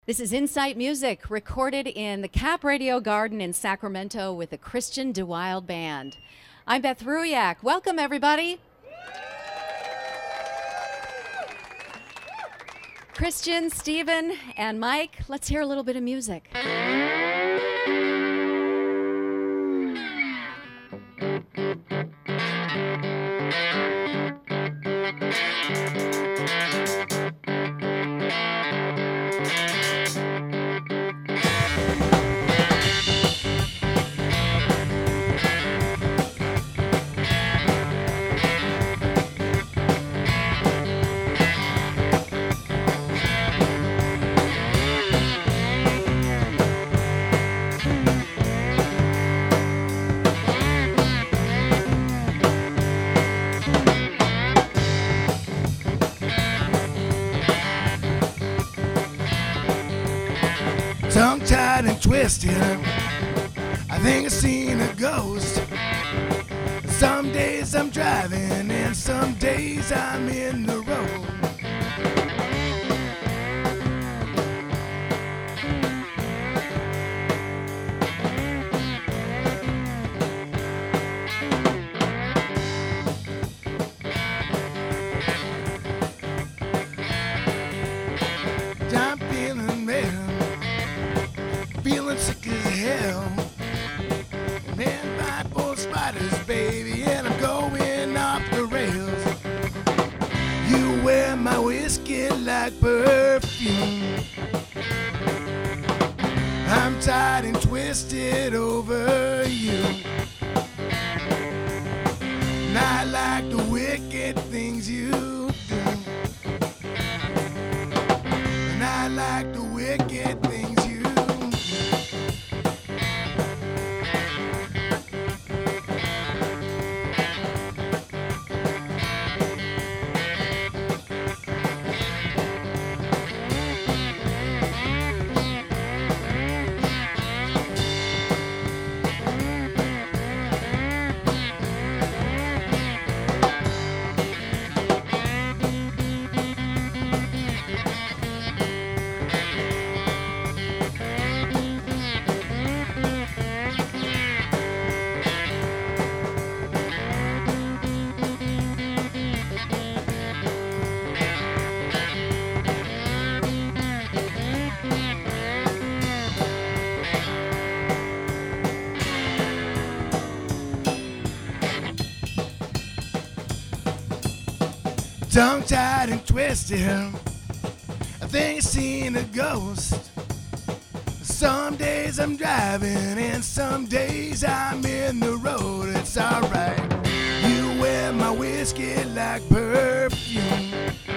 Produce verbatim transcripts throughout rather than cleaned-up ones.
This is Insight Music, recorded in the Cap Radio Garden in Sacramento with the Christian DeWild Band. I'm Beth Ruyak. Welcome, everybody. Christian, Stephen, and Mike, let's hear a little bit of music. Tongue-tied and twisted, I think I've seen a ghost. Some days I'm driving and some days I'm in the road. I'm feeling bad, feeling sick as hell. Man, my four spiders, baby, and I'm going off the rails. You wear my whiskey like perfume. I'm tied and twisted over you. And I like the wicked things you do. And I like the wicked things you do. Tongue-tied and twisted, I think I've seen a ghost. Some days I'm driving and some days I'm in the road. It's alright. You wear my whiskey like perfume.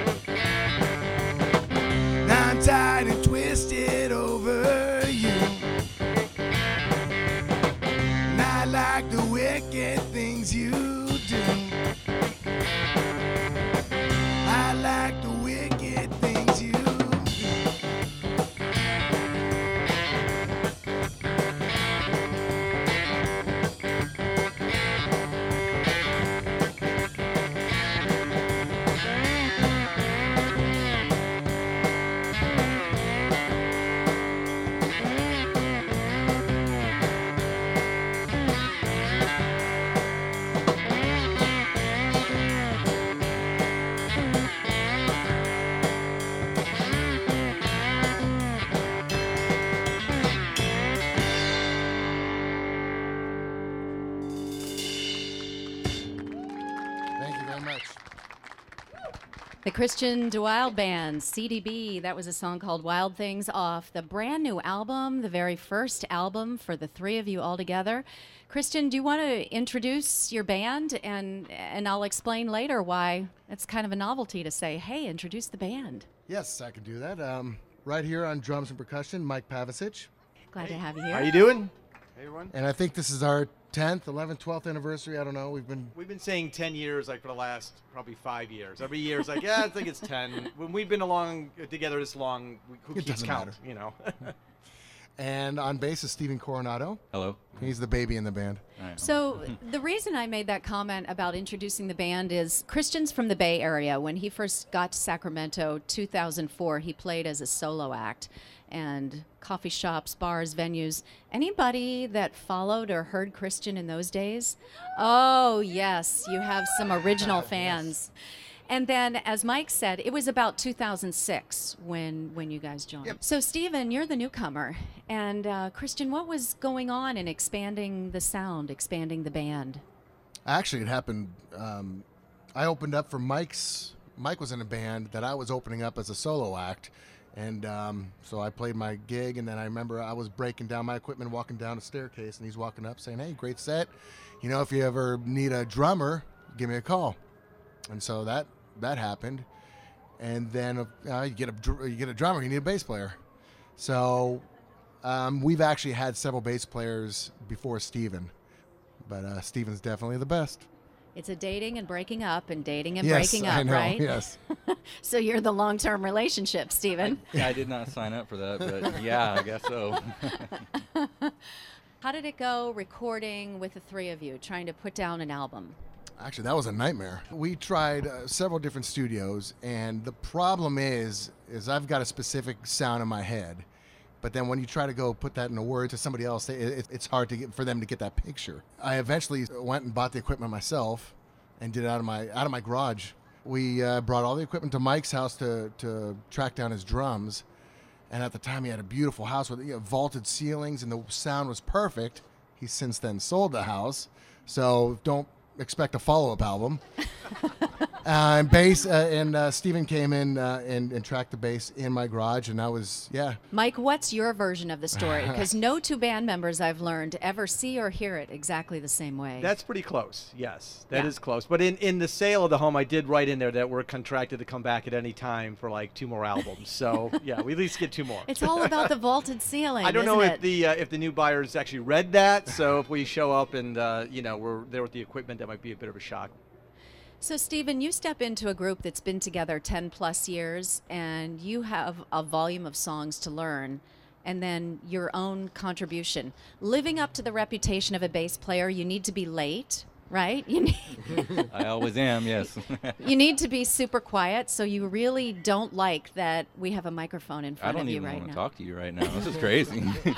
I'm tied and twisted over you. And I like the wicked things you do. I like the wicked things you do. Thank you very much. The Christian DeWild Band, C D B, that was a song called Wild Things off the brand new album, the very first album for the three of you all together. Christian, do you want to introduce your band? And, and I'll explain later why it's kind of a novelty to say, hey, introduce the band. Yes, I can do that. Um, right here on drums and percussion, Mike Pavicic. Glad to have you here. How you doing? Hey, everyone. And I think this is our tenth, eleventh, twelfth anniversary. I don't know. We've been We've been saying ten years, like for the last probably five years. Every year it's like, yeah, I think it's ten. When we've been along uh, together this long, we- who It keeps doesn't count? matter. You know. And on bass is Steven Coronado. Hello. He's the baby in the band. All right. So the reason I made that comment about introducing the band is Christian's from the Bay Area. When he first got to Sacramento, two thousand four, he played as a solo act. And coffee shops, bars, venues. Anybody that followed or heard Christian in those days? Oh, yes, you have some original fans. And then, as Mike said, it was about two thousand six when, when you guys joined. Yep. So, Stephen, you're the newcomer. And, uh, Christian, what was going on in expanding the sound, expanding the band? Actually, it happened. Um, I opened up for Mike's. Mike was in a band that I was opening up as a solo act. And um, so I played my gig, and then I remember I was breaking down my equipment, walking down a staircase, and he's walking up saying, "Hey, great set. You know, if you ever need a drummer, give me a call." And so that that happened. And then uh, you get a dr- you get a drummer, you need a bass player. So um, we've actually had several bass players before Steven, but uh, Steven's definitely the best. It's a dating and breaking up and dating and Yes, breaking up, I know, right? yes. So you're the long-term relationship, Stephen. I did not sign up for that, but yeah, I guess so. How did it go recording with the three of you, trying to put down an album? Actually, that was a nightmare. We tried uh, several different studios, and the problem is, is I've got a specific sound in my head, but then when you try to go put that in a word to somebody else, it, it, it's hard to get for them to get that picture. I eventually went and bought the equipment myself, and did it out of my out of my garage. We uh, brought all the equipment to Mike's house to to track down his drums, and at the time he had a beautiful house with, you know, vaulted ceilings, and the sound was perfect. He's since then sold the house, so don't expect a follow-up album. uh, and bass, uh, and uh, Steven came in uh, and, and tracked the bass in my garage, and I was, yeah. Mike, what's your version of the story? Because no two band members I've learned ever see or hear it exactly the same way. That's pretty close. Yes, that Yeah. is close. But in, in the sale of the home, I did write in there that we're contracted to come back at any time for like two more albums. So yeah, we at least get two more. It's all about the vaulted ceiling. I don't isn't know it? if the uh, if the new buyers actually read that. So if we show up and uh, you know we're there with the equipment, that might be a bit of a shock. So, Stephen, you step into a group that's been together ten plus years, and you have a volume of songs to learn, and then your own contribution. Living up to the reputation of a bass player, you need to be late, right? You need, I always am, yes. you need to be super quiet, so you really don't like that we have a microphone in I front don't of you even right want to now. talk to you right now. This is crazy.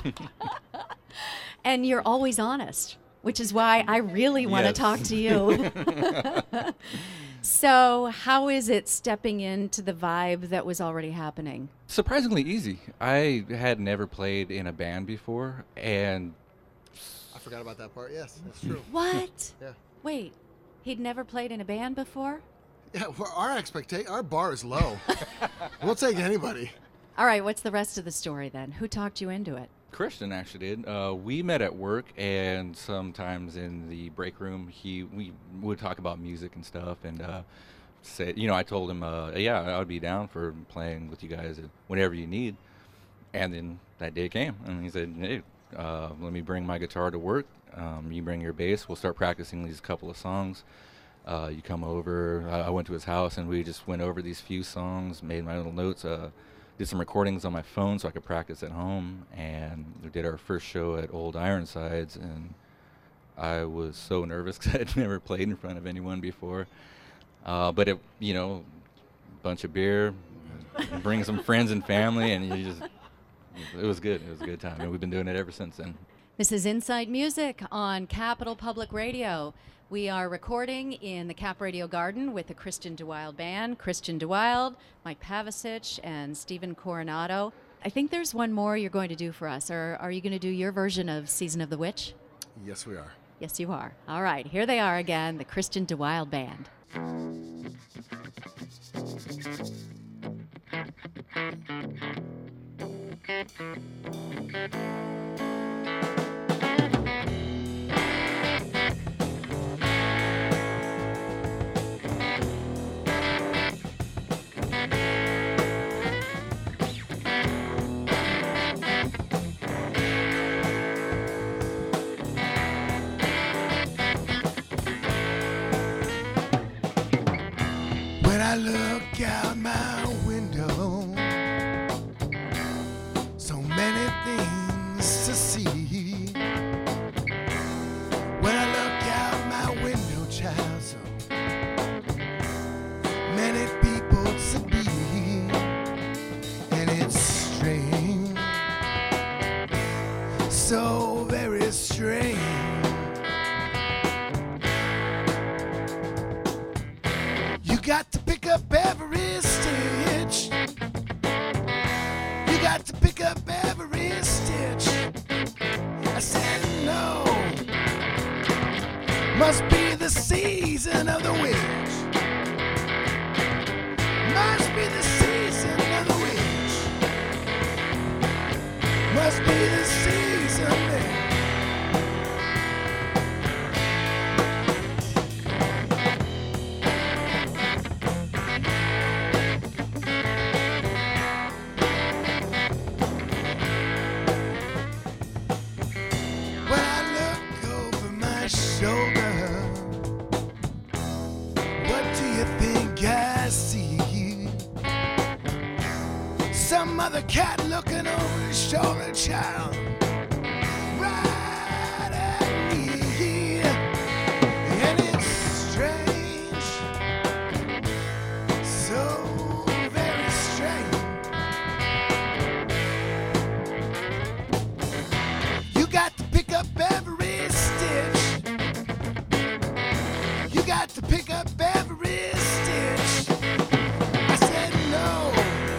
And you're always honest, which is why I really want to Yes. talk to you. So, how is it stepping into the vibe that was already happening? Surprisingly easy. I had never played in a band before, and I forgot about that part. Yes, that's true. What? Yeah. Wait, he'd never played in a band before? Yeah, well, our expectation, our bar is low. We'll take anybody. All right, what's the rest of the story then? Who talked you into it? Christian actually did. Uh, we met at work, and sometimes in the break room, he we would talk about music and stuff. And uh, say, you know, I told him, uh, yeah, I would be down for playing with you guys whenever you need. And then that day came, and he said, hey, uh, let me bring my guitar to work. Um, you bring your bass. We'll start practicing these couple of songs. Uh, you come over. I, I went to his house, and we just went over these few songs, made my little notes. Uh, did some recordings on my phone so I could practice at home, and we did our first show at Old Ironsides, and I was so nervous because I'd never played in front of anyone before. Uh, but it, you know, bunch of beer, bring some friends and family, and you just, it was good. It was a good time, and we've been doing it ever since then. This is Inside Music on Capital Public Radio. We are recording in the Cap Radio Garden with the Christian DeWild Band, Christian DeWild, Mike Pavicic, and Steven Coronado. I think there's one more you're going to do for us. Or are you going to do your version of Season of the Witch? Yes, we are. Yes, you are. All right, here they are again, the Christian DeWild Band. When I look out my window, so many things so very strange. You got to pick up every stitch. You got to pick up every stitch. I said no. Must be the season of the witch. Must be the season of the witch. Must be the season there. When I look over my shoulder, what do you think I see? Some other cat looking over his shoulder, child, right at me. And it's strange, so very strange. You got to pick up every stitch. You got to pick up every stitch. I said no.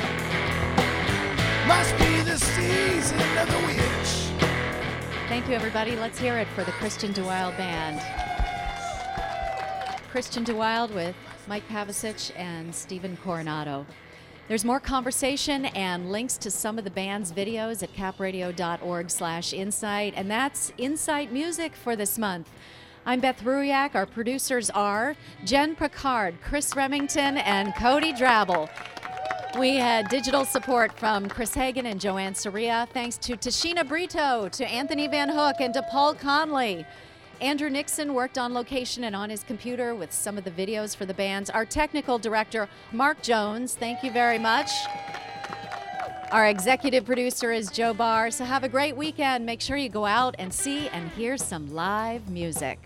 Must be the season of the witch. Thank you, everybody. Let's hear it for the Christian DeWild Band. Christian DeWild with Mike Pavicic and Stephen Coronado. There's more conversation and links to some of the band's videos at capradio.org slash insight, and that's Insight Music for this month. I'm Beth Ruyak. Our producers are Jen Picard, Chris Remington, and Cody Drabble. We had digital support from Chris Hagan and Joanne Soria. Thanks to Tashina Brito, to Anthony Van Hook, and to Paul Conley. Andrew Nixon worked on location and on his computer with some of the videos for the bands. Our technical director, Mark Jones, thank you very much. Our executive producer is Joe Barr. So have a great weekend. Make sure you go out and see and hear some live music.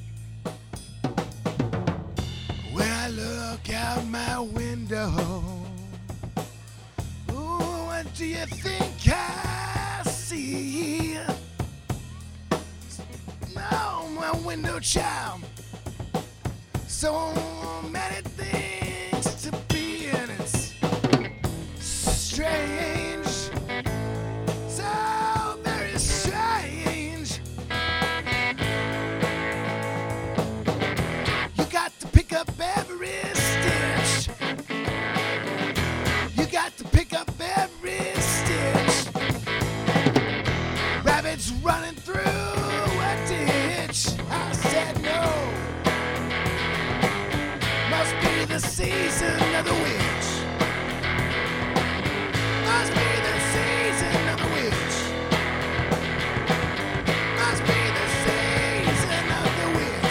When I look out my window, what do you think I see? Oh, my window child. So many things to be, and it's strange. So very strange. You got to pick up every stitch. You got to pick up every stitch. Rabbits running through a ditch. I said no. Must be the season of the witch. Must be the season of the witch. Must be the season of the witch.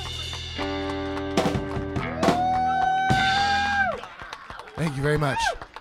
Thank you very much.